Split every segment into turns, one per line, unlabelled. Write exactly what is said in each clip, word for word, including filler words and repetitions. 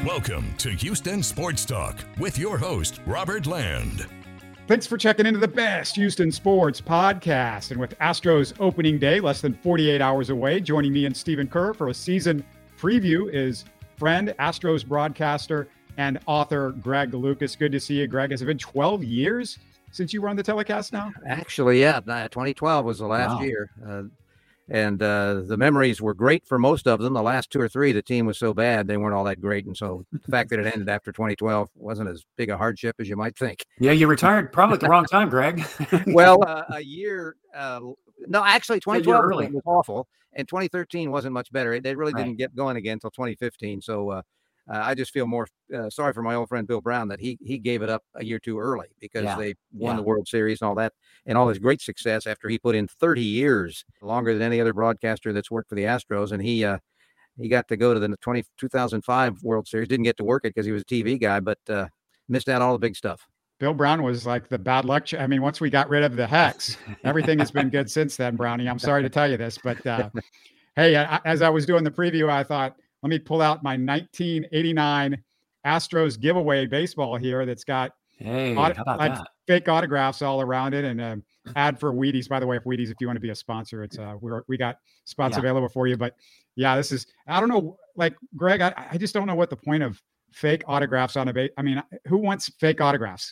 Welcome to Houston Sports Talk with your host, Robert Land.
Thanks for checking into the best Houston sports podcast. And with Astros opening day less than forty-eight hours away, joining me and Stephen Kerr for a season preview is friend, Astros broadcaster, and author Greg Lucas. Good to see you, Greg. Has it been twelve years since you were on the telecast now?
Actually, yeah. twenty twelve was the last wow. year. Uh, and uh, the memories were great for most of them. The last two or three, the team was so bad, they weren't all that great. And so the fact that it ended after twenty twelve wasn't as big a hardship as you might think.
Yeah, you retired probably at the wrong time, Greg.
well, uh, a year. Uh, no, actually, twenty twelve was awful. And twenty thirteen wasn't much better. They really didn't right. get going again until twenty fifteen. So uh, uh, I just feel more uh, sorry for my old friend Bill Brown that he he gave it up a year too early because yeah. they won yeah. the World Series and all that and all his great success after he put in thirty years, longer than any other broadcaster that's worked for the Astros. And he uh, he got to go to the twenty, two thousand five World Series. Didn't get to work it because he was a T V guy, but uh, missed out all the big stuff.
Bill Brown was like the bad luck. I mean, once we got rid of the hex, everything has been good since then, Brownie. I'm sorry to tell you this, but uh, hey, I, as I was doing the preview, I thought, let me pull out my nineteen eighty-nine Astros giveaway baseball here that's got
hey, auto- how about that?
fake autographs all around it, and an ad for Wheaties. By the way, if Wheaties, if you want to be a sponsor, it's uh, we're, we got spots yeah. available for you. But yeah, this is, I don't know, like Greg, I, I just don't know what the point of fake autographs on a base. I mean, who wants fake autographs?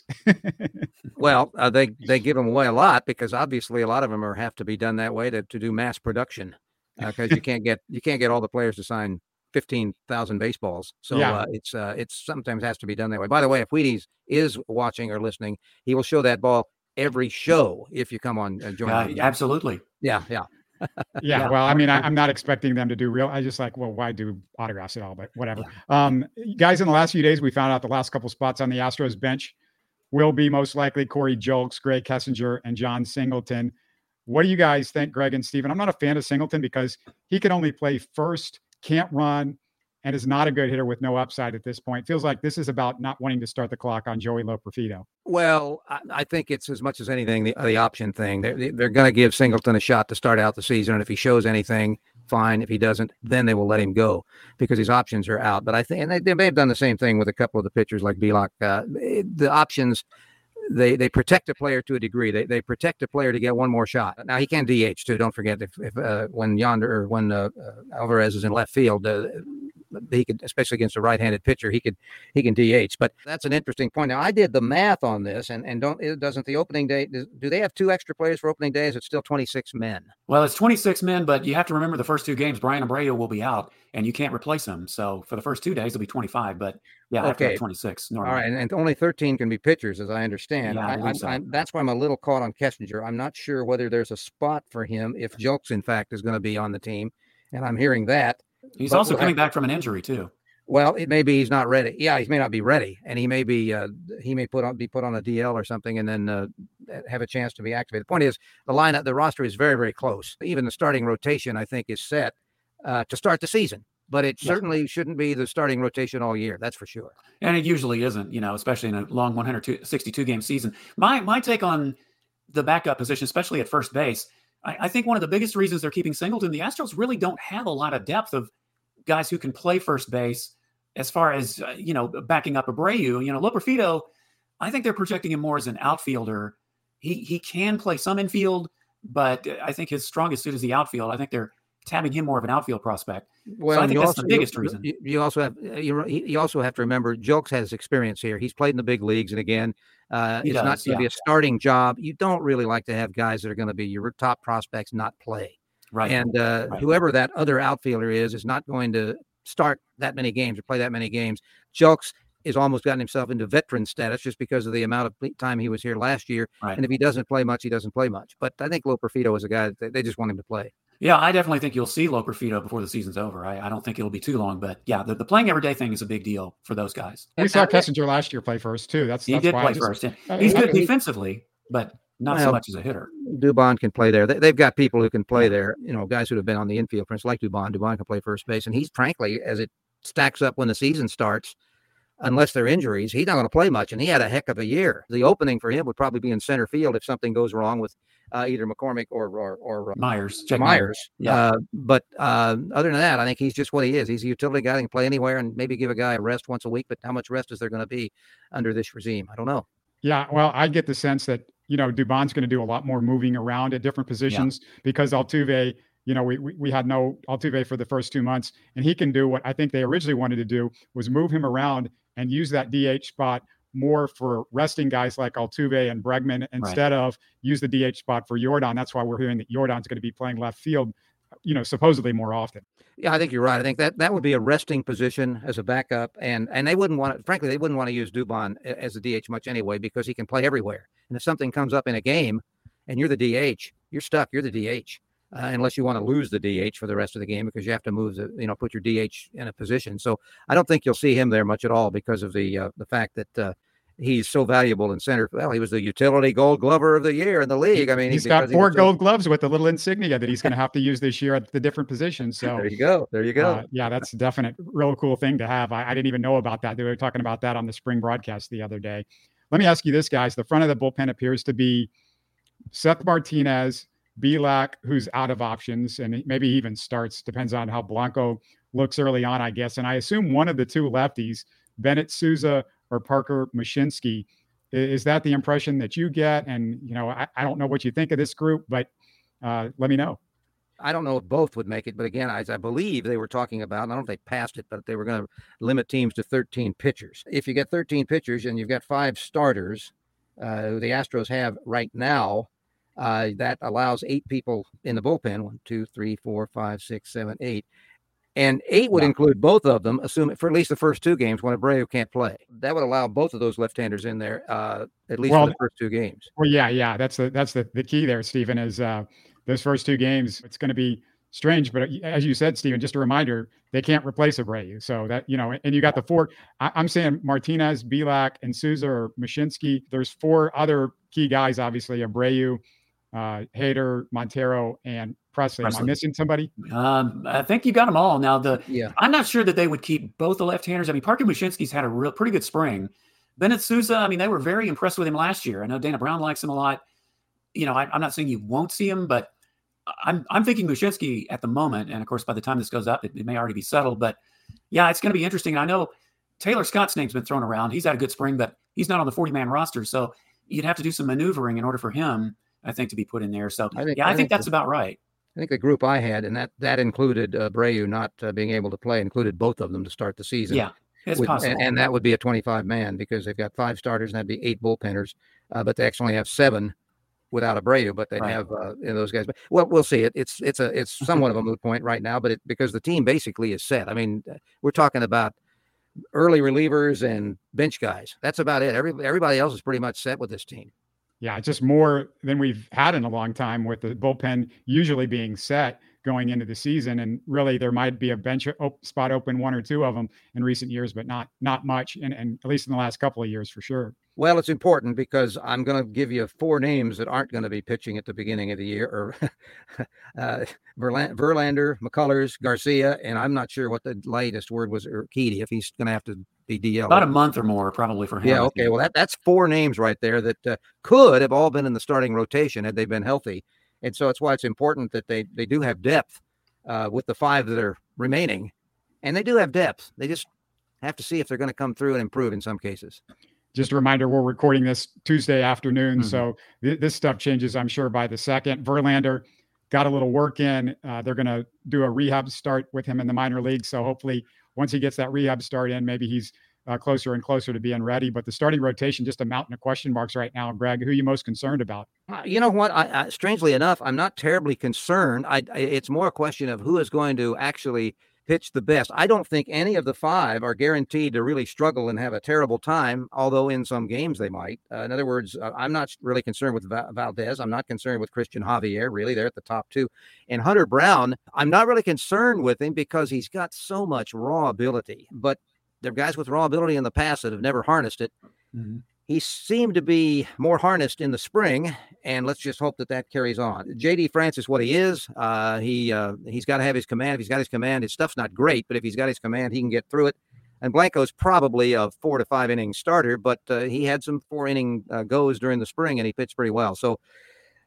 well, uh, they they give them away a lot because obviously a lot of them are have to be done that way to, to do mass production because uh, you can't get you can't get all the players to sign fifteen thousand baseballs. So yeah. uh, it's uh, it's sometimes has to be done that way. By the way, if Wheaties is watching or listening, he will show that ball every show if you come on and join.
Uh, absolutely.
Yeah, yeah.
yeah, yeah. Well, I mean, I, I'm not expecting them to do real. I just like, well, why do autographs at all? But whatever. Yeah. Um, guys, in the last few days, we found out the last couple spots on the Astros bench will be most likely Corey Julks, Greg Kessinger, and John Singleton. What do you guys think, Greg and Steven? I'm not a fan of Singleton because he can only play first, can't run, and is not a good hitter with no upside at this point. Feels like this is about not wanting to start the clock on Joey Loperfido.
Well, I, I think it's as much as anything the, the option thing. They're, they're going to give Singleton a shot to start out the season, and if he shows anything, fine. If he doesn't, then they will let him go because his options are out. But I think, and they, they may have done the same thing with a couple of the pitchers like Bielak. Uh, the options, they they protect a player to a degree. They they protect a player to get one more shot. Now he can D H too. Don't forget if, if uh, when Yonder or when uh, uh, Alvarez is in left field. Uh, He could, especially against a right-handed pitcher, he could he can D H. But that's an interesting point. Now I did the math on this, and and don't it doesn't the opening day do they have two extra players for opening day? Is it still twenty-six men?
Well, it's twenty-six men, but you have to remember the first two games, Brian Abreu will be out, and you can't replace him. So for the first two days, it'll be twenty-five. But yeah, okay. After twenty-six. Normally.
All right, and, and only thirteen can be pitchers, as I understand.
Yeah, I
I, I,
so.
I, that's why I'm a little caught on Kessinger. I'm not sure whether there's a spot for him if Julks, in fact, is going to be on the team, and I'm hearing that.
He's but also we'll coming have, back from an injury too.
Well, it may be he's not ready. Yeah, he may not be ready, and he may be uh, he may put on be put on a D L or something, and then uh, have a chance to be activated. The point is, the lineup, the roster is very, very close. Even the starting rotation, I think, is set uh, to start the season, but it yeah. certainly shouldn't be the starting rotation all year. That's for sure.
And it usually isn't, you know, especially in a long one hundred sixty-two game season. My my take on the backup position, especially at first base, I, I think one of the biggest reasons they're keeping Singleton, the Astros really don't have a lot of depth of guys who can play first base. As far as, uh, you know, backing up Abreu, you know, Loperfido, I think they're projecting him more as an outfielder. He he can play some infield, but I think his strongest suit is the outfield. I think they're tabbing him more of an outfield prospect. Well, so I think that's also, the biggest
you,
reason.
You, you also have you, you also have to remember Julks has experience here. He's played in the big leagues, and again, uh, it's does, not going to yeah. be a starting job. You don't really like to have guys that are going to be your top prospects not play.
Right.
And uh, right. whoever that other outfielder is is not going to start that many games or play that many games. Julks has almost gotten himself into veteran status just because of the amount of time he was here last year.
Right.
And if he doesn't play much, he doesn't play much. But I think Loperfido is a guy that they just want him to play.
Yeah, I definitely think you'll see Loperfido before the season's over. I, I don't think it'll be too long, but yeah, the, the playing every day thing is a big deal for those guys.
We saw Kessinger last year play first too. That's,
he
that's
did
why
play
just,
first. Yeah. He's good defensively, but not well, so much as a hitter.
Dubon can play there. They, they've got people who can play there. You know, guys who have been on the infield, for instance, like Dubon. Dubon can play first base, and he's frankly, as it stacks up when the season starts, unless they're injuries, he's not going to play much. And he had a heck of a year. The opening for him would probably be in center field if something goes wrong with uh, either McCormick or or, or uh,
Myers. Jake
Myers.
Myers. Yeah.
Uh, but uh, other than that, I think he's just what he is. He's a utility guy that can play anywhere and maybe give a guy a rest once a week. But how much rest is there going to be under this regime? I don't know.
Yeah, well, I get the sense that, you know, Dubon's going to do a lot more moving around at different positions yeah. because Altuve, you know, we, we we had no Altuve for the first two months, and he can do what I think they originally wanted to do was move him around and use that D H spot more for resting guys like Altuve and Bregman instead right. of use the D H spot for Yordan. That's why we're hearing that Yordan's going to be playing left field, you know, supposedly more often.
Yeah, I think you're right. I think that that would be a resting position as a backup, and and they wouldn't want to, frankly, they wouldn't want to use Dubon as a D H much anyway because he can play everywhere. And if something comes up in a game and you're the D H, you're stuck. You're the D H. Uh, unless you want to lose the D H for the rest of the game because you have to move the, you know, put your D H in a position. So I don't think you'll see him there much at all because of the uh, the fact that uh, he's so valuable in center. Well, he was the utility Gold Glover of the year in the league. I mean,
he's
he,
got four
he
Gold so... Gloves with the little insignia that he's going to have to use this year at the different positions. So
there you go. There you go.
Uh, yeah, that's a definite, real cool thing to have. I, I didn't even know about that. They were talking about that on the spring broadcast the other day. Let me ask you this, guys. The front of the bullpen appears to be Seth Martinez, Bielak, who's out of options, and maybe even starts, depends on how Blanco looks early on, I guess. And I assume one of the two lefties, Bennett Souza or Parker Mushinski. Is that the impression that you get? And, you know, I, I don't know what you think of this group, but uh, let me know.
I don't know if both would make it, but again, as I believe they were talking about, and I don't know if they passed it, but they were going to limit teams to thirteen pitchers. If you get thirteen pitchers and you've got five starters, uh, who the Astros have right now, Uh, that allows eight people in the bullpen. One, two, three, four, five, six, seven, eight. And eight would yeah. include both of them, assuming for at least the first two games when Abreu can't play. That would allow both of those left-handers in there, uh, at least well, for the first two games.
Well, yeah, yeah. That's the that's the, the key there, Stephen, is uh, those first two games. It's going to be strange. But as you said, Stephen, just a reminder, they can't replace Abreu. So that, you know, and you got the four. I, I'm saying Martinez, Bielak, and Souza or Mushinski. There's four other key guys, obviously, Abreu, Uh, Hader, Montero, and Presley. Presley. Am I missing somebody?
Um, I think you got them all. Now, the
yeah.
I'm not sure that they would keep both the left-handers. I mean, Parker Mushinski's had a real pretty good spring. Bennett Souza, I mean, they were very impressed with him last year. I know Dana Brown likes him a lot. You know, I, I'm not saying you won't see him, but I'm I'm thinking Mushinski at the moment, and of course, by the time this goes up, it, it may already be settled. But yeah, it's going to be interesting. I know Taylor Scott's name's been thrown around. He's had a good spring, but he's not on the forty-man roster, so you'd have to do some maneuvering in order for him, I think, to be put in there. So, I think, yeah, I, I think, think that's the, about right.
I think the group I had, and that that included uh, Abreu not uh, being able to play, included both of them to start the season.
Yeah, it's
With,
possible.
And, and that would be a twenty-five man because they've got five starters and that'd be eight bullpenners, uh, but they actually have seven without Abreu, but they right. have uh, you know, those guys. But, well, we'll see. It, it's it's a it's somewhat of a moot point right now, but it, because the team basically is set. I mean, we're talking about early relievers and bench guys. That's about it. Every, everybody else is pretty much set with this team.
Yeah, just more than we've had in a long time with the bullpen usually being set going into the season. And really, there might be a bench op- spot open, one or two of them in recent years, but not not much, and, and at least in the last couple of years for sure.
Well, it's important because I'm going to give you four names that aren't going to be pitching at the beginning of the year, or uh, Verlander, Verlander, McCullers, Garcia, and I'm not sure what the latest word was, Urquidy, if he's going to have to be D L.
About a month or more, probably, for him.
Yeah, okay. Well, that that's four names right there that uh, could have all been in the starting rotation had they been healthy. And so it's why it's important that they, they do have depth uh, with the five that are remaining. And they do have depth. They just have to see if they're going to come through and improve in some cases.
Just a reminder, we're recording this Tuesday afternoon,
Mm-hmm.
so th- this stuff changes, I'm sure, by the second. Verlander got a little work in. Uh, they're going to do a rehab start with him in the minor leagues, so hopefully once he gets that rehab start in, maybe he's uh, closer and closer to being ready. But the starting rotation, just a mountain of question marks right now. Greg, who are you most concerned about?
Uh, you know what? I, I, strangely enough, I'm not terribly concerned. I, I, it's more a question of who is going to actually pitch the best. I don't think any of the five are guaranteed to really struggle and have a terrible time, although in some games they might. Uh, in other words, uh, I'm not really concerned with Va- Valdez. I'm not concerned with Christian Javier, really. They're at the top two. And Hunter Brown, I'm not really concerned with him because he's got so much raw ability. But there are guys with raw ability in the past that have never harnessed it. Mm-hmm. He seemed to be more harnessed in the spring, and let's just hope that that carries on. J D France is what he is. Uh, he, uh, he's got to have his command. If he's got his command, his stuff's not great, but if he's got his command, he can get through it. And Blanco's probably a four to five inning starter, but uh, he had some four inning uh, goes during the spring, and he pitched pretty well. So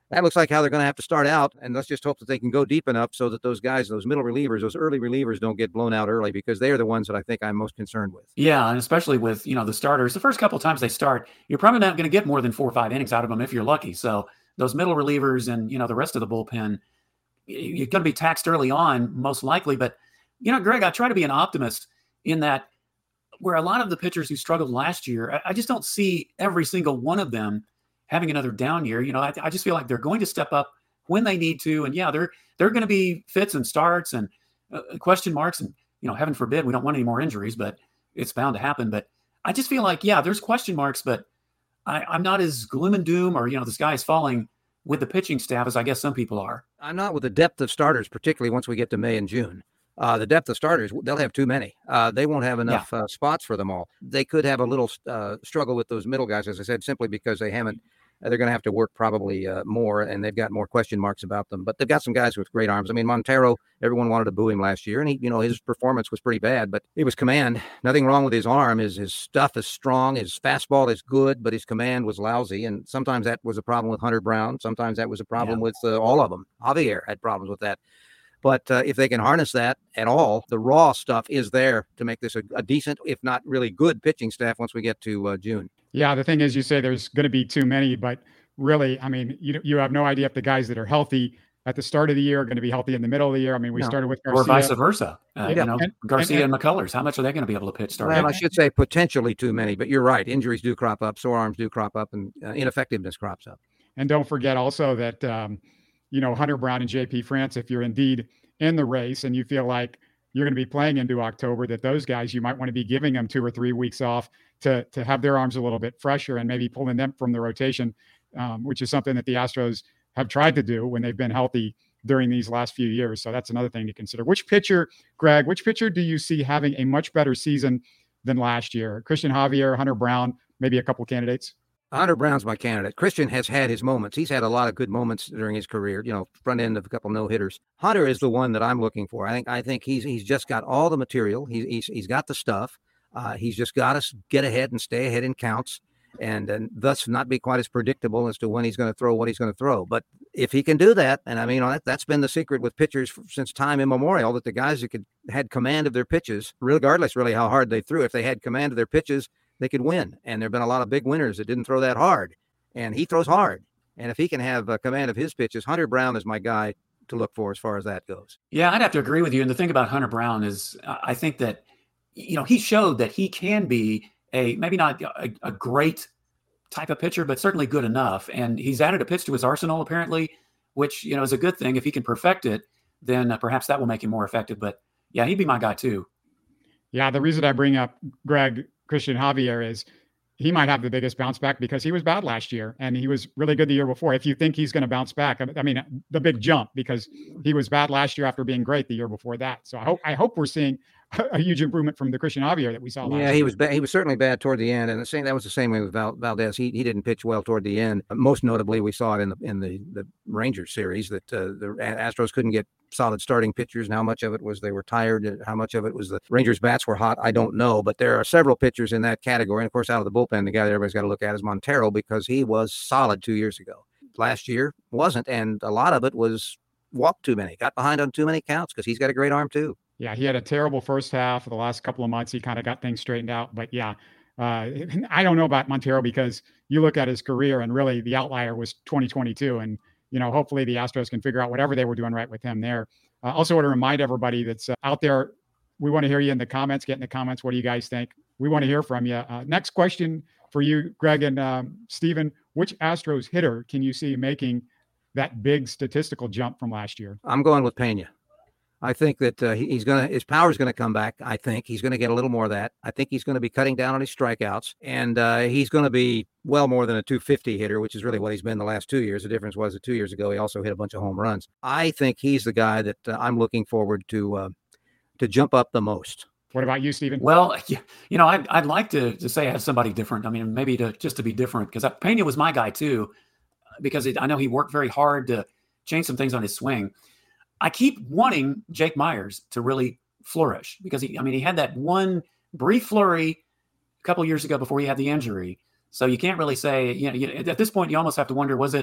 that looks like how they're going to have to start out. And let's just hope that they can go deep enough so that those guys, those middle relievers, those early relievers don't get blown out early, because they are the ones that I think I'm most concerned with.
Yeah, and especially with, you know, the starters, the first couple of times they start, you're probably not going to get more than four or five innings out of them if you're lucky. So those middle relievers and, you know, the rest of the bullpen, you're going to be taxed early on, most likely. But, you know, Greg, I try to be an optimist in that where a lot of the pitchers who struggled last year, I, I just don't see every single one of them having another down year. You know, I, I just feel like they're going to step up when they need to. And yeah, they're, they're going to be fits and starts and uh, question marks. And, you know, heaven forbid, we don't want any more injuries, but it's bound to happen. But I just feel like, yeah, there's question marks, but I, I'm not as gloom and doom or, you know, the sky is falling with the pitching staff as I guess some people are.
I'm not with the depth of starters, particularly once we get to May and June. Uh, the depth of starters, they'll have too many. Uh, they won't have enough yeah. uh, spots for them all. They could have a little uh, struggle with those middle guys, as I said, simply because they haven't, they're going to have to work probably uh, more, and they've got more question marks about them. But they've got some guys with great arms. I mean, Montero, everyone wanted to boo him last year, and he, you know, his performance was pretty bad, but it was command. Nothing wrong with his arm. His, his stuff is strong. His fastball is good, but his command was lousy. And sometimes that was a problem with Hunter Brown. Sometimes that was a problem yeah. with uh, all of them. Javier had problems with that. But uh, if they can harness that at all, the raw stuff is there to make this a, a decent, if not really good, pitching staff once we get to uh, June.
Yeah, the thing is, you say there's going to be too many, but really, I mean, you you have no idea if the guys that are healthy at the start of the year are going to be healthy in the middle of the year. I mean, we no. started with Garcia.
Or vice versa. Uh,
yeah.
You know,
and,
Garcia and,
and,
and McCullers, how much are they going to be able to pitch starting?
Well, I should say potentially too many, but you're right. Injuries do crop up, sore arms do crop up, and uh, ineffectiveness crops up.
And don't forget also that, um, you know, Hunter Brown and J P France, if you're indeed in the race and you feel like you're going to be playing into October, that those guys, you might want to be giving them two or three weeks off to to have their arms a little bit fresher and maybe pulling them from the rotation, um, which is something that the Astros have tried to do when they've been healthy during these last few years. So that's another thing to consider. Which pitcher, Greg, which pitcher do you see having a much better season than last year? Christian Javier, Hunter Brown, maybe a couple candidates?
Hunter Brown's my candidate. Christian has had his moments. He's had a lot of good moments during his career, you know, front end of a couple no hitters. Hunter is the one that I'm looking for. I think I think he's he's just got all the material. He's he's, he's got the stuff. Uh, he's just got to get ahead and stay ahead in counts, and, and thus not be quite as predictable as to when he's going to throw what he's going to throw. But if he can do that, and I mean, you know, that, that's been the secret with pitchers since time immemorial, that the guys that could had command of their pitches, regardless really how hard they threw, if they had command of their pitches, they could win. And there have been a lot of big winners that didn't throw that hard. And he throws hard. And if he can have a command of his pitches, Hunter Brown is my guy to look for as far as that goes.
Yeah, I'd have to agree with you. And the thing about Hunter Brown is I think that, you know, he showed that he can be a, maybe not a, a great type of pitcher, but certainly good enough. And he's added a pitch to his arsenal, apparently, which, you know, is a good thing. If he can perfect it, then uh, perhaps that will make him more effective. But yeah, he'd be my guy too.
Yeah, the reason I bring up Greg, Christian Javier, is he might have the biggest bounce back because he was bad last year and he was really good the year before. If you think he's going to bounce back, I mean, the big jump, because he was bad last year after being great the year before that. So I hope, I hope we're seeing a huge improvement from the Christian Javier that we saw last
yeah,
year.
he was bad. He was certainly bad toward the end, and the same that was the same way with Val, Valdez. He he didn't pitch well toward the end. Most notably, we saw it in the in the the Rangers series that uh, the Astros couldn't get solid starting pitchers, and how much of it was they were tired, how much of it was the Rangers bats were hot, I don't know. But there are several pitchers in that category, and of course, out of the bullpen, the guy that everybody's got to look at is Montero, because he was solid two years ago. Last year wasn't, and a lot of it was walked too many, got behind on too many counts, because he's got a great arm too.
Yeah, he had a terrible first half. For the last couple of months, he kind of got things straightened out. But yeah, uh, I don't know about Montero, because you look at his career and really the outlier was twenty twenty-two. And, you know, hopefully the Astros can figure out whatever they were doing right with him there. Uh, also want to remind everybody that's uh, out there, we want to hear you in the comments. Get in the comments. What do you guys think? We want to hear from you. Uh, next question for you, Greg and um, Stephen. Which Astros hitter can you see making that big statistical jump from last year?
I'm going with Pena. I think that uh, he's going to, his power is going to come back. I think he's going to get a little more of that. I think he's going to be cutting down on his strikeouts, and uh, he's going to be well more than a two fifty hitter, which is really what he's been the last two years. The difference was that two years ago, he also hit a bunch of home runs. I think he's the guy that uh, I'm looking forward to, uh, to jump up the most.
What about you, Stephen?
Well, you know, I'd, I'd like to, to say I have somebody different. I mean, maybe to just to be different, because Pena was my guy too, because it, I know he worked very hard to change some things on his swing. I keep wanting Jake Meyers to really flourish, because he, I mean, he had that one brief flurry a couple of years ago before he had the injury. So you can't really say, you know, you, at this point, you almost have to wonder, was it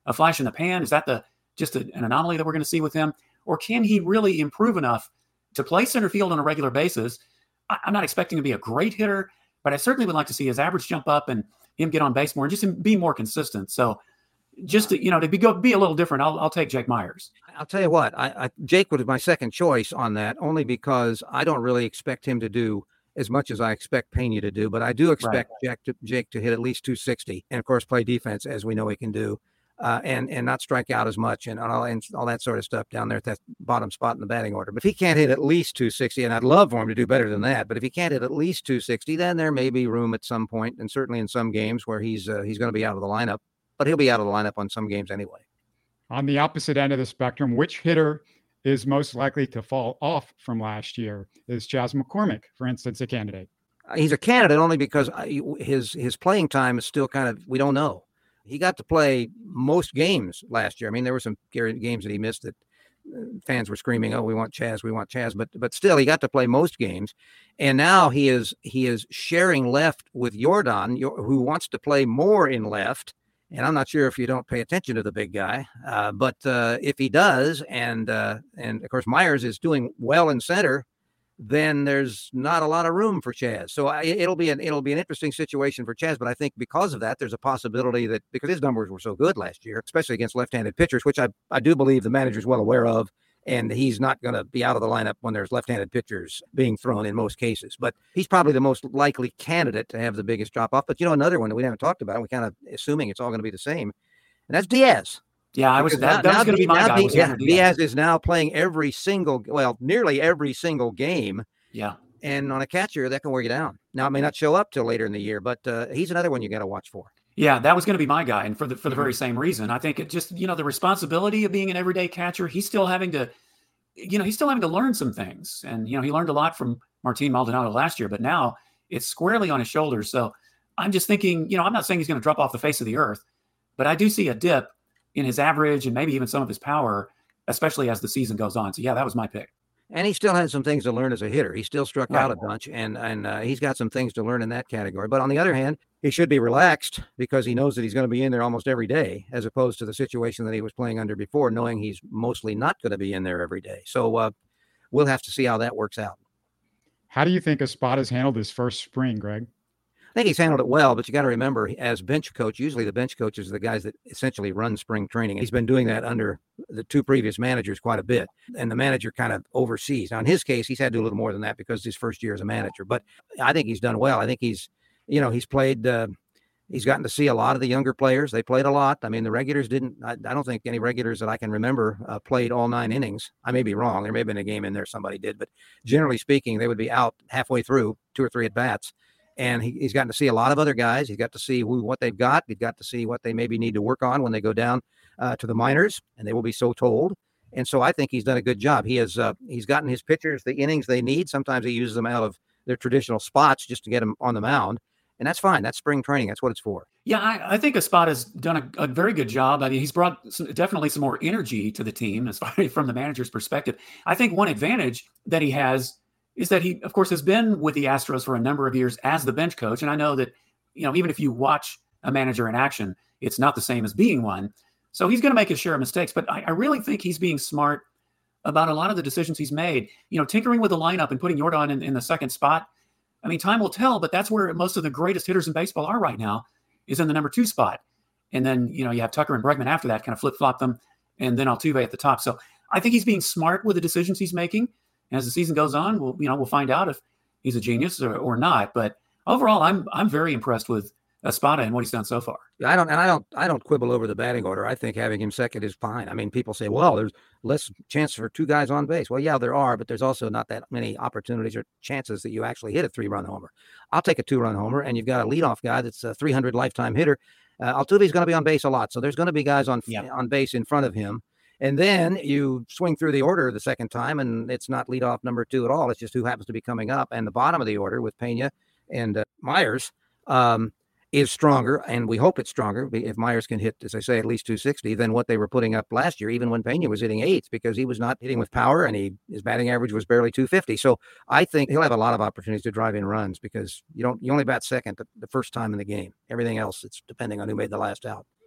a flash in the pan? Is that the just a, an anomaly that we're going to see with him? Or can he really improve enough to play center field on a regular basis? I, I'm not expecting to be a great hitter, but I certainly would like to see his average jump up and him get on base more and just be more consistent. So just to, you know, to be, go, be a little different, I'll, I'll take Jake Meyers.
I'll tell you what, I, I, Jake was my second choice on that, only because I don't really expect him to do as much as I expect Pena to do, but I do expect right. Jake, to, Jake to hit at least two sixty and, of course, play defense as we know he can do, uh, and and not strike out as much and all, and all that sort of stuff down there at that bottom spot in the batting order. But if he can't hit at least two sixty, and I'd love for him to do better than that, but if he can't hit at least two sixty, then there may be room at some point, and certainly in some games where he's uh, he's going to be out of the lineup, but he'll be out of the lineup on some games anyway.
On the opposite end of the spectrum, which hitter is most likely to fall off from last year? Is Chas McCormick, for instance, a candidate?
He's a candidate only because his his playing time is still kind of, we don't know. He got to play most games last year. I mean, there were some games that he missed that fans were screaming, "Oh, we want Chas, we want Chas," but but still, he got to play most games. And now he is he is sharing left with Jordan, who wants to play more in left. And I'm not sure if you don't pay attention to the big guy, uh, but uh, if he does, and uh, and of course Meyers is doing well in center, then there's not a lot of room for Chas. So I, it'll be an it'll be an interesting situation for Chas. But I think because of that, there's a possibility that because his numbers were so good last year, especially against left-handed pitchers, which I, I do believe the manager's well aware of, and he's not going to be out of the lineup when there's left-handed pitchers being thrown in most cases. But he's probably the most likely candidate to have the biggest drop-off. But, you know, another one that we haven't talked about, and we kind of assuming it's all going to be the same, and that's Diaz.
Yeah, I was that, that was going to be my guy.
Diaz, yeah, Diaz is now playing every single, well, nearly every single game.
Yeah.
And on a catcher, that can wear you down. Now, it may not show up till later in the year, but uh, he's another one you got to watch for.
Yeah, that was going to be my guy. And for the for the very same reason, I think it just, you know, the responsibility of being an everyday catcher, he's still having to, you know, he's still having to learn some things. And, you know, he learned a lot from Martin Maldonado last year, but now it's squarely on his shoulders. So I'm just thinking, you know, I'm not saying he's going to drop off the face of the earth, but I do see a dip in his average and maybe even some of his power, especially as the season goes on. So, yeah, that was my pick.
And he still has some things to learn as a hitter. He still struck
right.
out a bunch, and and uh, he's got some things to learn in that category. But on the other hand, he should be relaxed because he knows that he's going to be in there almost every day, as opposed to the situation that he was playing under before, knowing he's mostly not going to be in there every day. So uh, we'll have to see how that works out.
How do you think Espada's handled his first spring, Greg?
I think he's handled it well, but you got to remember, as bench coach, usually the bench coaches are the guys that essentially run spring training. He's been doing that under the two previous managers quite a bit, and the manager kind of oversees. Now, in his case, he's had to do a little more than that because his first year as a manager, but I think he's done well. I think he's, you know, he's played, uh, he's gotten to see a lot of the younger players. They played a lot. I mean, the regulars didn't, I, I don't think any regulars that I can remember uh, played all nine innings. I may be wrong. There may have been a game in there somebody did, but generally speaking, they would be out halfway through, two or three at bats. And he, he's gotten to see a lot of other guys. He's got to see who, what they've got. He's got to see what they maybe need to work on when they go down uh, to the minors, and they will be so told. And so I think he's done a good job. He has uh, he's gotten his pitchers the innings they need. Sometimes he uses them out of their traditional spots just to get them on the mound, and that's fine. That's spring training. That's what it's for.
Yeah, I, I think Espada's done a, a very good job. I mean, he's brought some, definitely some more energy to the team as far as from the manager's perspective. I think one advantage that he has is that he, of course, has been with the Astros for a number of years as the bench coach. And I know that, you know, even if you watch a manager in action, it's not the same as being one. So he's going to make his share of mistakes. But I, I really think he's being smart about a lot of the decisions he's made. You know, tinkering with the lineup and putting Jordan in, in the second spot. I mean, time will tell, but that's where most of the greatest hitters in baseball are right now, is in the number two spot. And then, you know, you have Tucker and Bregman after that, kind of flip-flop them, and then Altuve at the top. So I think he's being smart with the decisions he's making. As the season goes on, we'll, you know, we'll find out if he's a genius or, or not. But overall, I'm I'm very impressed with Espada and what he's done so far.
I don't, and I don't, I don't quibble over the batting order. I think having him second is fine. I mean, people say, well, there's less chance for two guys on base. Well, yeah, there are, but there's also not that many opportunities or chances that you actually hit a three-run homer. I'll take a two-run homer, and you've got a leadoff guy that's a three hundred lifetime hitter. Uh, Altuve's going to be on base a lot, so there's going to be guys on
yeah.
on base in front of him. And then you swing through the order the second time, and it's not leadoff number two at all. It's just who happens to be coming up. And the bottom of the order with Pena and uh, Meyers um, is stronger, and we hope it's stronger. If Meyers can hit, as I say, at least two sixty, than what they were putting up last year, even when Pena was hitting eights, because he was not hitting with power, and he his batting average was barely two fifty. So I think he'll have a lot of opportunities to drive in runs because you don't you only bat second the, the first time in the game. Everything else, it's depending on who made the last out.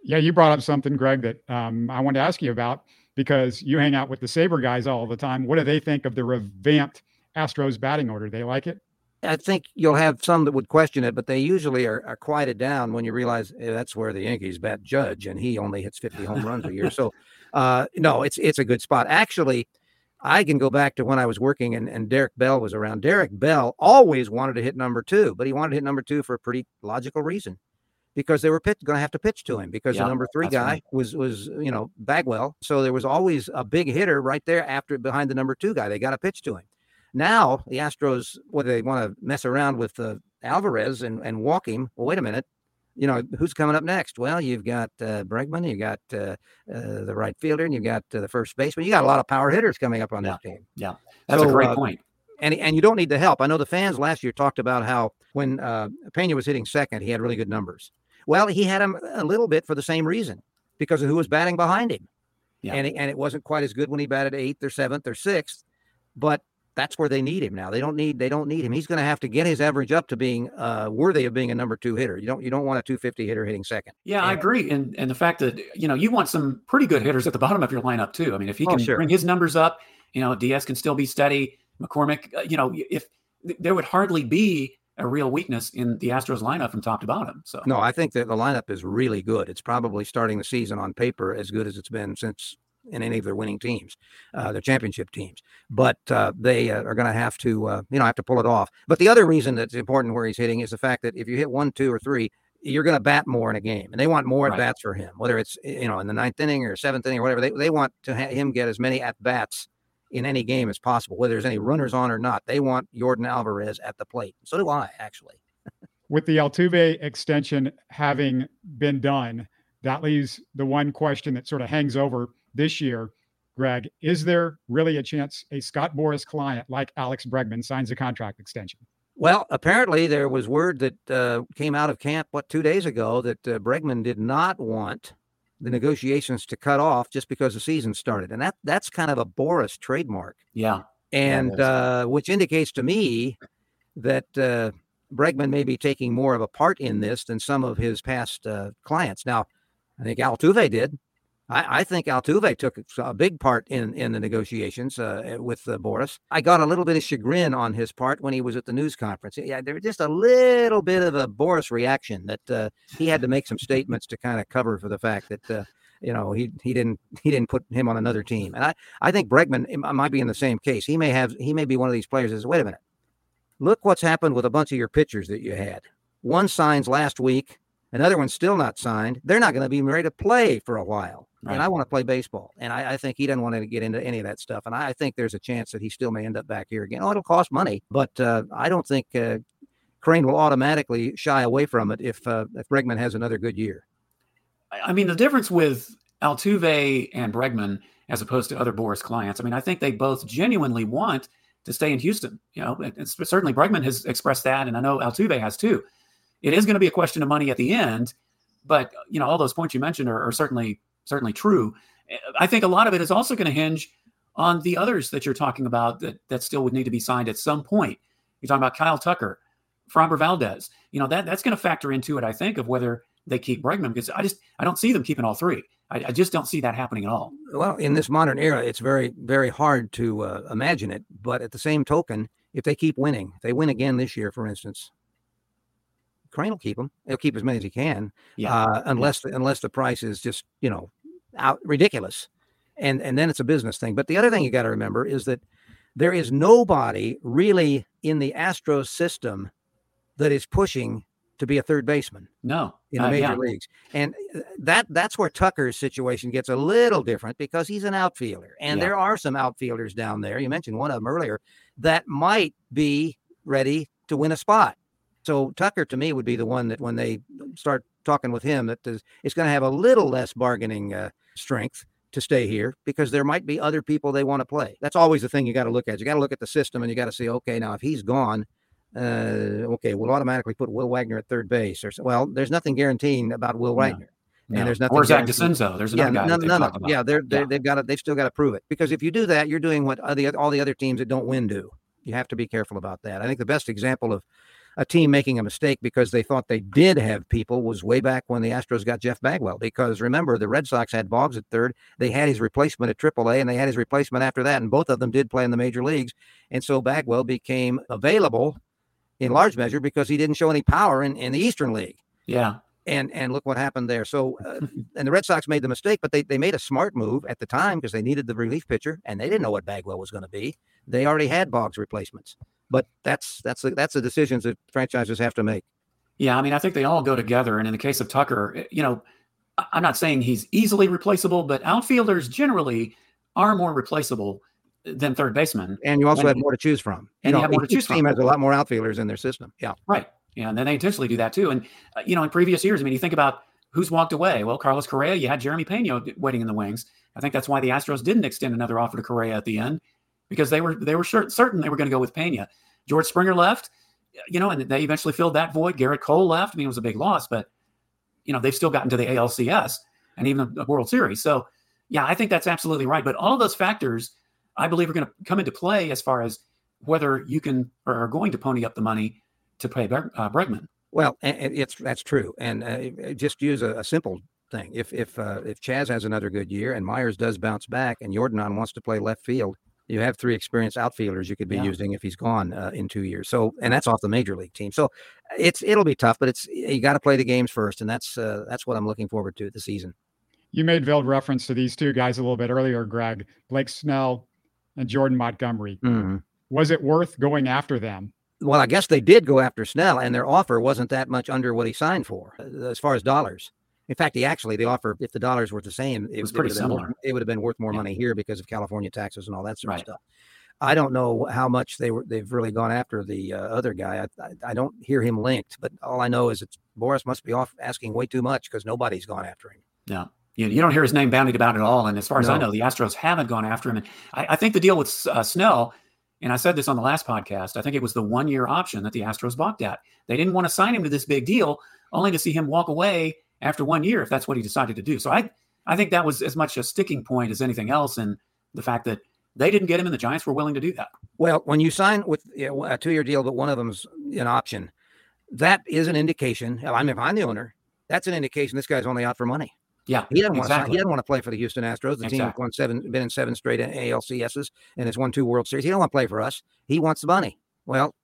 Yeah, you brought up something, Greg, that um, I wanted to ask you about because you hang out with the Sabre guys all the time. What do they think of the revamped Astros batting order? They like it?
I think you'll have some that would question it, but they usually are, are quieted down when you realize hey, that's where the Yankees bat Judge, and he only hits fifty home runs a year. So, uh, no, it's it's a good spot. Actually, I can go back to when I was working and, and Derek Bell was around. Derek Bell always wanted to hit number two, but he wanted to hit number two for a pretty logical reason. Because they were going to have to pitch to him because yeah, the number three guy right. was, was, you know, Bagwell. So there was always a big hitter right there after behind the number two guy. They got to pitch to him. Now the Astros, whether they want to mess around with uh, Alvarez and, and walk him. Well, wait a minute. You know, who's coming up next? Well, you've got uh, Bregman, you got uh, uh, the right fielder, and you've got uh, the first baseman. You got a lot of power hitters coming up on
yeah.
that team.
Yeah, that's
so,
a great
uh,
point.
And, and you don't need the help. I know the fans last year talked about how when uh, Pena was hitting second, he had really good numbers. Well, he had him a little bit for the same reason, because of who was batting behind him. Yeah. And, it, and it wasn't quite as good when he batted eighth or seventh or sixth, but that's where they need him now. They don't need, they don't need him. He's going to have to get his average up to being uh, worthy of being a number two hitter. You don't, you don't want a two fifty hitter hitting second.
Yeah,
and,
I agree. And, and the fact that, you know, you want some pretty good hitters at the bottom of your lineup too. I mean, if he can
oh, sure.
bring his numbers up, you know, Diaz can still be steady. McCormick, uh, you know, if there would hardly be a real weakness in the Astros lineup from top to bottom. So
no, I think that the lineup is really good. It's probably starting the season on paper as good as it's been since in any of their winning teams, uh, their championship teams. But uh, they uh, are going to have to, uh, you know, have to pull it off. But the other reason that's important where he's hitting is the fact that if you hit one, two, or three, you're going to bat more in a game, and they want more
right.
at bats for him. Whether it's you know in the ninth inning or seventh inning or whatever, they they want to have him get as many at bats in any game as possible, whether there's any runners on or not. They want Yordan Alvarez at the plate. So do I, actually.
With the Altuve extension having been done, that leaves the one question that sort of hangs over this year, Greg. Is there really a chance a Scott Boras client like Alex Bregman signs a contract extension?
Well, apparently there was word that uh, came out of camp, what, two days ago, that uh, Bregman did not want the negotiations to cut off just because the season started. And that that's kind of a Boras trademark.
Yeah.
And yeah, uh, which indicates to me that uh, Bregman may be taking more of a part in this than some of his past uh, clients. Now, I think Altuve did. I, I think Altuve took a big part in, in the negotiations uh, with uh, Boras. I got a little bit of chagrin on his part when he was at the news conference. Yeah, there was just a little bit of a Boras reaction that uh, he had to make some statements to kind of cover for the fact that uh, you know he he didn't he didn't put him on another team. And I, I think Bregman might be in the same case. He may have he may be one of these players that says, wait a minute, look what's happened with a bunch of your pitchers that you had. One signs last week, another one's still not signed. They're not going to be ready to play for a while. Right. And I want to play baseball. And I, I think he doesn't want to get into any of that stuff. And I think there's a chance that he still may end up back here again. Oh, it'll cost money. But uh, I don't think uh, Crane will automatically shy away from it if, uh, if Bregman has another good year.
I mean, the difference with Altuve and Bregman as opposed to other Boras clients, I mean, I think they both genuinely want to stay in Houston. You know, it's, certainly Bregman has expressed that, and I know Altuve has too. It is going to be a question of money at the end. But, you know, all those points you mentioned are, are certainly certainly true. I think a lot of it is also going to hinge on the others that you're talking about that, that still would need to be signed at some point. You're talking about Kyle Tucker, Framber Valdez. You know, that that's going to factor into it, I think, of whether they keep Bregman, because I just I don't see them keeping all three. I, I just don't see that happening at all.
Well, in this modern era, it's very, very hard to uh, imagine it. But at the same token, if they keep winning, if they win again this year, for instance, Crane will keep them. He'll keep as many as he can, yeah. uh, unless yeah. the, unless the price is just you know out ridiculous, and and then it's a business thing. But the other thing you got to remember is that there is nobody really in the Astros system that is pushing to be a third baseman.
No,
in the
uh,
major
yeah.
leagues, and that that's where Tucker's situation gets a little different because he's an outfielder, and yeah. there are some outfielders down there. You mentioned one of them earlier that might be ready to win a spot. So Tucker, to me, would be the one that when they start talking with him, that it's going to have a little less bargaining uh, strength to stay here because there might be other people they want to play. That's always the thing you got to look at. You got to look at the system and you got to say, okay, now if he's gone, uh, okay, we'll automatically put Will Wagner at third base. Or well, there's nothing guaranteeing about Will Wagner.
No.
And there's nothing.
Or Zach DeCenzo. There's another
yeah,
guy.
None, none of
them.
Yeah, they're, they're, yeah. they've got to, they've still got to prove it because if you do that, you're doing what the, all the other teams that don't win do. You have to be careful about that. I think the best example of a team making a mistake because they thought they did have people was way back when the Astros got Jeff Bagwell. Because remember, the Red Sox had Boggs at third. They had his replacement at triple A, and they had his replacement after that, and both of them did play in the major leagues. And so Bagwell became available in large measure because he didn't show any power in, in the Eastern League.
Yeah.
And and look what happened there. So, uh, and the Red Sox made the mistake, but they, they made a smart move at the time because they needed the relief pitcher, and they didn't know what Bagwell was going to be. They already had Boggs replacements. But that's that's the, that's the decisions that franchises have to make.
Yeah, I mean, I think they all go together. And in the case of Tucker, you know, I'm not saying he's easily replaceable, but outfielders generally are more replaceable than third basemen.
And you also
when,
have more to choose from.
And you, know, you have more to choose from.
Team has a lot more outfielders in their system. Yeah.
Right. Yeah, and then they intentionally do that too. And, uh, you know, in previous years, I mean, you think about who's walked away. Well, Carlos Correa, you had Jeremy Pena waiting in the wings. I think that's why the Astros didn't extend another offer to Correa at the end, because they were they were sure, certain they were going to go with Pena. George Springer left, you know, and they eventually filled that void. Garrett Cole left. I mean, it was a big loss, but, you know, they've still gotten to the A L C S and even the World Series. So, yeah, I think that's absolutely right. But all of those factors, I believe, are going to come into play as far as whether you can or are going to pony up the money to pay uh, Bregman.
Well, it's that's true. And uh, just use a, a simple thing. If if uh, if Chaz has another good year and Myers does bounce back and Yordanon wants to play left field, you have three experienced outfielders you could be yeah. using if he's gone uh, in two years. So, and that's off the major league team. So it's it'll be tough, but it's you got to play the games first, and that's uh, that's what I'm looking forward to this season.
You made veiled reference to these two guys a little bit earlier, Greg, Blake Snell and Jordan Montgomery.
Mm-hmm.
Was it worth going after them?
Well, I guess they did go after Snell, and their offer wasn't that much under what he signed for as far as dollars. In fact, he actually, the offer, if the dollars were the same, it,
it was pretty
it
similar.
More, it would have been worth more
yeah.
money here because of California taxes and all that sort
right.
of stuff. I don't know how much they were, they've really gone after the uh, other guy. I, I, I don't hear him linked, but all I know is it's Boras must be off asking way too much because nobody's gone after him.
Yeah. You, you don't hear his name bandied about at all. And as far as
no.
I know, the Astros haven't gone after him. And I, I think the deal with uh, Snell, and I said this on the last podcast, I think it was the one-year option that the Astros balked at. They didn't want to sign him to this big deal, only to see him walk away after one year if that's what he decided to do. So I, I think that was as much a sticking point as anything else, and the fact that they didn't get him and the Giants were willing to do that.
Well, when you sign with you know, a two-year deal, but one of them's an option, that is an indication. I mean, if I'm the owner, that's an indication this guy's only out for money.
Yeah,
he doesn't want
exactly.
to. He doesn't want to play for the Houston Astros. The
exactly.
team has won seven, been in seven straight A L C S's, and has won two World Series. He don't want to play for us. He wants the money. Well,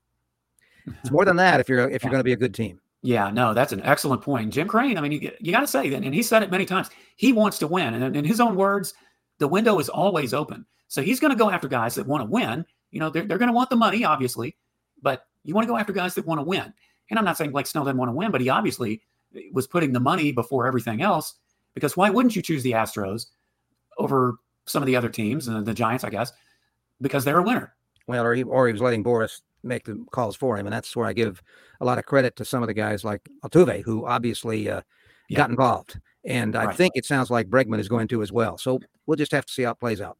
it's more than that if you're if you're
yeah.
going to be a good team.
Yeah, no, that's an excellent point. And Jim Crane, I mean, you, you got to say that, and he said it many times. He wants to win, and in his own words, the window is always open. So he's going to go after guys that want to win. You know, they're they're going to want the money, obviously, but you want to go after guys that want to win. And I'm not saying Blake Snell didn't want to win, but he obviously was putting the money before everything else. Because why wouldn't you choose the Astros over some of the other teams, and the Giants, I guess, because they're a winner.
Well, or he, or he was letting Boras make the calls for him, and that's where I give a lot of credit to some of the guys like Altuve, who obviously uh, yeah. got involved. And I right. think it sounds like Bregman is going to as well. So we'll just have to see how it plays out.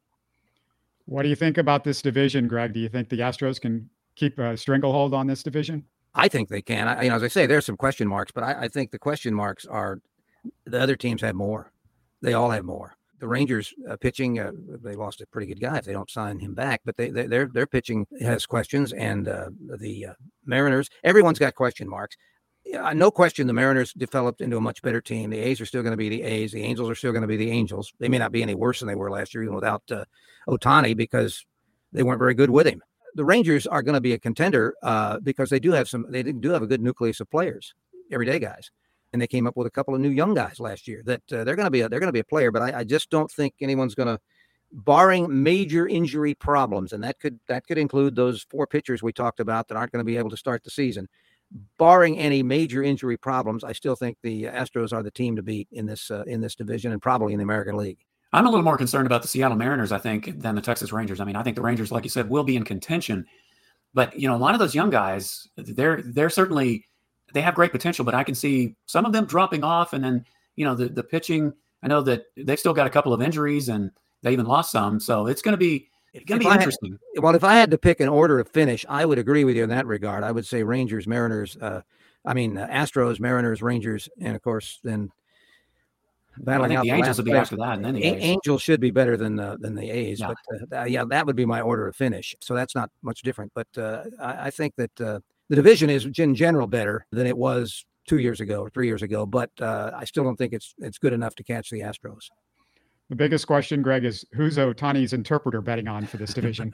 What do you think about this division, Greg? Do you think the Astros can keep a stranglehold on this division?
I think they can. I, you know, as I say, there's some question marks, but I, I think the question marks are the other teams have more. They all have more. The Rangers uh, pitching, uh, they lost a pretty good guy if they don't sign him back, but they, they, their their pitching has questions, and uh, the uh, Mariners, everyone's got question marks. Uh, no question the Mariners developed into a much better team. The A's are still going to be the A's. The Angels are still going to be the Angels. They may not be any worse than they were last year, even without uh, Ohtani, because they weren't very good with him. The Rangers are going to be a contender uh, because they do have some, they do have a good nucleus of players, everyday guys. And they came up with a couple of new young guys last year that uh, they're going to be a, they're going to be a player. But I, I just don't think anyone's going to, barring major injury problems, and that could that could include those four pitchers we talked about that aren't going to be able to start the season. Barring any major injury problems, I still think the Astros are the team to beat in this uh, in this division and probably in the American League.
I'm a little more concerned about the Seattle Mariners, I think, than the Texas Rangers. I mean, I think the Rangers, like you said, will be in contention. But, you know, a lot of those young guys, they're they're certainly – they have great potential, but I can see some of them dropping off. And then, you know, the, the pitching, I know that they've still got a couple of injuries and they even lost some. So it's going to be, it's going to be interesting.
Had, well, if I had to pick an order of finish, I would agree with you in that regard. I would say Rangers, Mariners, uh, I mean, uh, Astros, Mariners, Rangers, and of course, then battling
well, I think
out
the,
the
Angels will be
place.
after that. And then the
A-
A's.
Angels should be better than uh, than the A's,
Yeah.
but uh, th- yeah, that would be my order of finish. So that's not much different. But uh, I, I think that uh, the division is in general better than it was two years ago or three years ago, but uh, I still don't think it's it's good enough to catch the Astros.
The biggest question, Greg, is who's Ohtani's interpreter betting on for this division?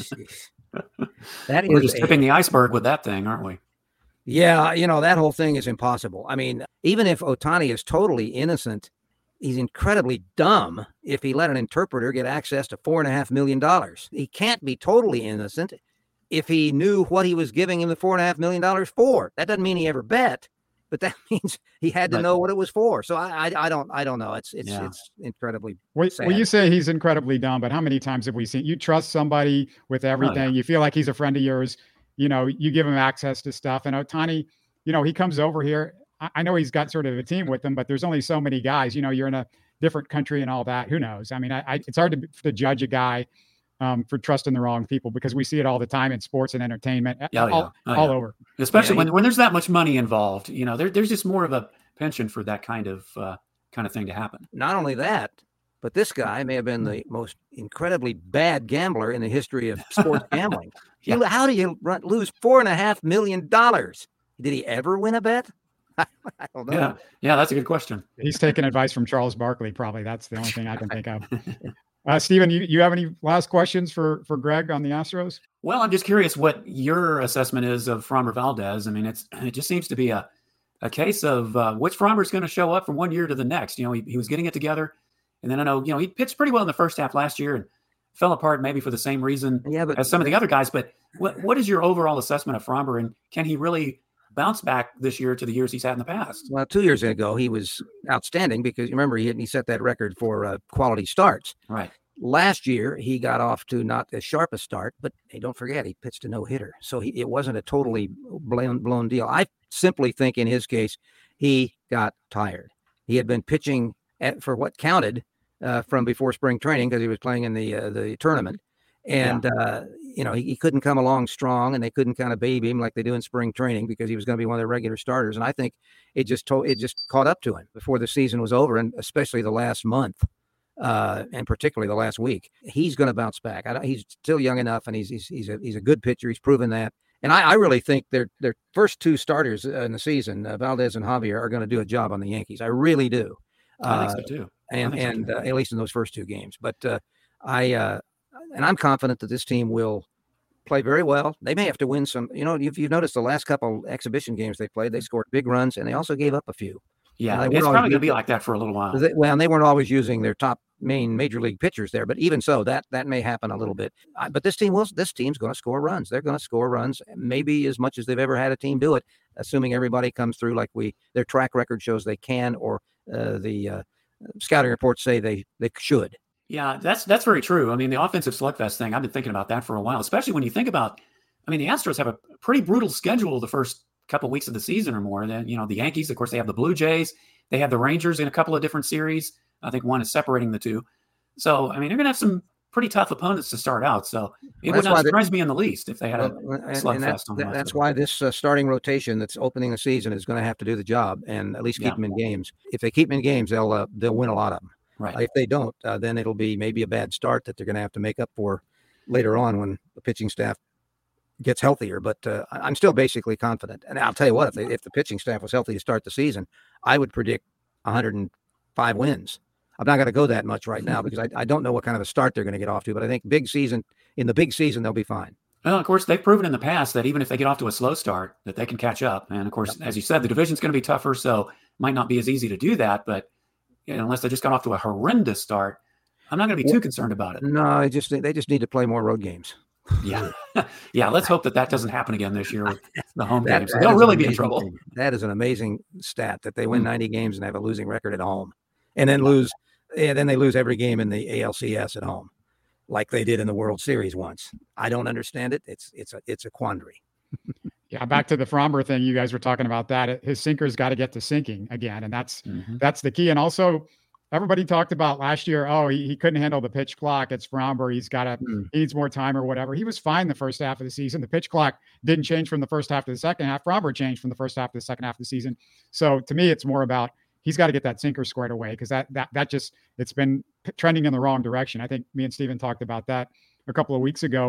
That
We're
is
just tipping the iceberg with that thing, aren't we?
Yeah, you know, that whole thing is impossible. I mean, even if Ohtani is totally innocent, he's incredibly dumb if he let an interpreter get access to four and a half million dollars. He can't be totally innocent if he knew what he was giving him the four and a half million dollars for. That doesn't mean he ever bet, but that means he had to
Right.
know what it was for. So I, I, I don't, I don't know. It's, it's,
Yeah.
it's incredibly
Well,
sad.
well, you say he's incredibly dumb, but how many times have we seen you trust somebody with everything? You feel like he's a friend of yours. You know, you give him access to stuff. And Ohtani, you know, he comes over here. I, I know he's got sort of a team with him, but there's only so many guys. You know, you're in a different country and all that. Who knows? I mean, I, I it's hard to, to judge a guy um, for trusting the wrong people because we see it all the time in sports and entertainment,
Yeah,
all,
yeah. Oh,
all
yeah.
over.
Especially
Yeah,
when, when there's that much money involved. You know, there, there's just more of a penchant for that kind of uh, kind of thing to happen.
Not only that, but this guy may have been the most incredibly bad gambler in the history of sports gambling. You, how do you run, lose four and a half million dollars? Did he ever win a bet? I don't know.
Yeah, yeah, that's a good question.
He's taking advice from Charles Barkley. Probably that's the only thing I can think of. Uh, Steven, you, you have any last questions for, for Greg on the Astros?
Well, I'm just curious what your assessment is of Framber Valdez. I mean, it's it just seems to be a, a case of uh, which Framber's going to show up from one year to the next. You know, he, he was getting it together. And then I know, you know, he pitched pretty well in the first half last year and fell apart maybe for the same reason
Yeah, but
as some of the other guys. But what what is your overall assessment of Framber, and can he really bounce back this year to the years he's had in the past?
well, two years ago he was outstanding because remember he he set that record for uh, quality starts.
Right.
Last year he got off to not as sharp a start, but hey, don't forget he pitched a no hitter, so he, it wasn't a totally blown blown deal. I simply think in his case he got tired. He had been pitching at, for what counted uh, from before spring training because he was playing in the uh, the tournament, and yeah. uh, you know he, he couldn't come along strong, and they couldn't kind of baby him like they do in spring training because he was going to be one of their regular starters. And I think it just told it just caught up to him before the season was over, and especially the last month. Uh, and particularly the last week, he's going to bounce back. I don't, he's still young enough, and he's he's he's a he's a good pitcher. He's proven that, and I, I really think their their first two starters in the season, uh, Valdez and Javier, are going to do a job on the Yankees. I really do.
Uh, I think so too.
And
so
and
too.
Uh, at least in those first two games, but uh, I uh, and I'm confident that this team will play very well. They may have to win some. You know, if you've noticed the last couple exhibition games they played, they scored big runs, and they also gave up a few.
Yeah,
uh,
it's probably going to be like that for a little while.
They, well, and they weren't always using their top main major league pitchers there, but even so, that that may happen a little bit. I, but this team will. This team's going to score runs. They're going to score runs, maybe as much as they've ever had a team do it, assuming everybody comes through like we. Their track record shows they can, or uh, the uh, scouting reports say they they should.
Yeah, that's that's very true. I mean, the offensive slugfest thing. I've been thinking about that for a while, especially when you think about. I mean, the Astros have a pretty brutal schedule the first couple of weeks of the season or more. Then you know the Yankees, of course, they have the Blue Jays. They have the Rangers in a couple of different series. I think one is separating the two. So, I mean, they're going to have some pretty tough opponents to start out. So it
Well,
would not surprise
they,
me in the least if they had a
well, and,
slugfest
and that's,
on the
that's why this uh, starting rotation that's opening the season is going to have to do the job and at least keep
Yeah.
them in games. If they keep them in games, they'll uh, they'll win a lot of them.
Right.
Uh, if they don't, uh, then it'll be maybe a bad start that they're going to have to make up for later on when the pitching staff gets healthier. But uh, I'm still basically confident. And I'll tell you what, if, they, if the pitching staff was healthy to start the season, I would predict one hundred five wins. I'm not going to go that much right now because I, I don't know what kind of a start they're going to get off to, but I think big season in the big season, they'll be fine.
Well, of course, they've proven in the past that even if they get off to a slow start, that they can catch up. And of course, as you said, the division's going to be tougher, so might not be as easy to do that. But you know, unless they just got off to a horrendous start, I'm not going to be too concerned about it.
No, I just they just need to play more road games.
Yeah, yeah. Let's hope that that doesn't happen again this year with the home
That-
games.
that
They'll
is
really
an
be in
amazing
trouble.
thing. That is an amazing stat that they win
Mm.
ninety games and have a losing record at home, and then lose, and then they lose every game in the A L C S at home, like they did in the World Series once. I don't understand it. It's it's a it's a quandary.
Yeah, back to the Framber thing. You guys were talking about that. His sinker's got to get to sinking again, and that's
Mhm.
that's the key. And also, everybody talked about last year. Oh, he, he couldn't handle the pitch clock. It's Framber. He's got to
Mm.
he needs more time or whatever. He was fine the first half of the season. The pitch clock didn't change from the first half to the second half. Framber changed from the first half to the second half of the season. So to me, it's more about he's got to get that sinker squared away because that that that just it's been trending in the wrong direction. I think me and Steven talked about that a couple of weeks ago.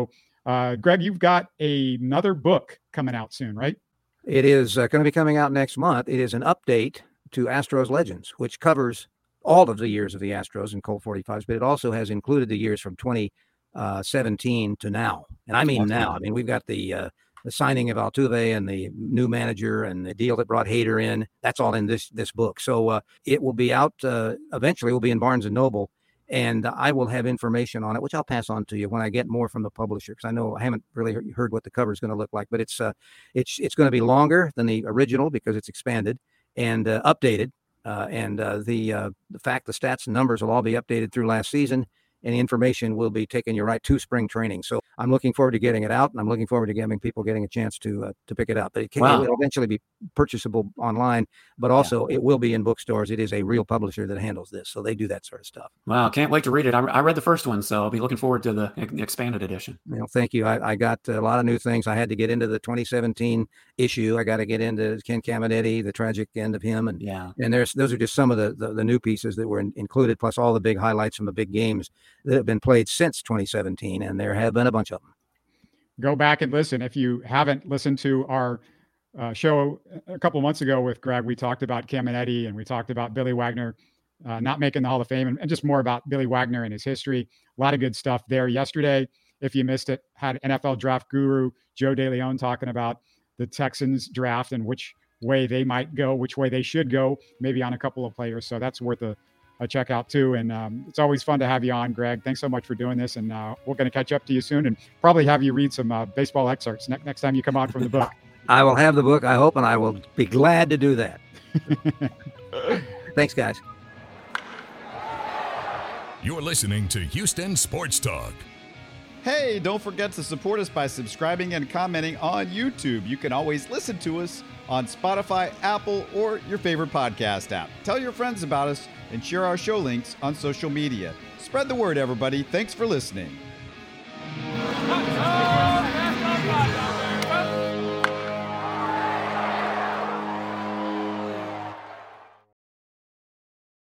Uh, Greg, you've got a, another book coming out soon, right?
It is uh, going to be coming out next month. It is an update to Astros Legends, which covers all of the years of the Astros in Colt forty-fives, but it also has included the years from twenty seventeen to now. And I mean now. I mean, we've got the uh, the signing of Altuve and the new manager and the deal that brought Hader in. That's all in this this book. So uh, it will be out uh, eventually. It will be in Barnes and Noble. And I will have information on it, which I'll pass on to you when I get more from the publisher, because I know I haven't really heard what the cover is going to look like. But it's uh, it's it's going to be longer than the original because it's expanded and uh, updated. Uh, and uh, the uh, the fact, the stats and numbers will all be updated through last season, and the information will be taking you right to spring training. So I'm looking forward to getting it out, and I'm looking forward to getting people getting a chance to uh, to pick it up. But it, can, wow. it will eventually be purchasable online, but also yeah. it will be in bookstores. It is a real publisher that handles this, so they do that sort of stuff.
Wow, can't wait to read it. I, I read the first one, so I'll be looking forward to the expanded edition.
You know, thank you. I, I got a lot of new things. I had to get into the twenty seventeen issue. I got to get into Ken Caminiti, the tragic end of him, and
yeah,
and there's those are just some of the the, the new pieces that were in, included, plus all the big highlights from the big games that have been played since twenty seventeen, and there have been a bunch of them.
Go back and listen. If you haven't listened to our uh, show a couple of months ago with Greg, we talked about Caminiti and we talked about Billy Wagner uh, not making the Hall of Fame, and, and just more about Billy Wagner and his history. A lot of good stuff there yesterday. If you missed it, had N F L draft guru Joe DeLeon talking about the Texans draft and which way they might go, which way they should go, maybe on a couple of players. So that's worth a a check out too. And um, it's always fun to have you on, Greg. Thanks so much for doing this. And uh, we're going to catch up to you soon and probably have you read some uh, baseball excerpts ne- next time you come on from the book.
I will have the book, I hope, and I will be glad to do that. Thanks, guys.
You're listening to Houston Sports Talk.
Hey, don't forget to support us by subscribing and commenting on YouTube. You can always listen to us on Spotify, Apple, or your favorite podcast app. Tell your friends about us and share our show links on social media. Spread the word, everybody. Thanks for listening.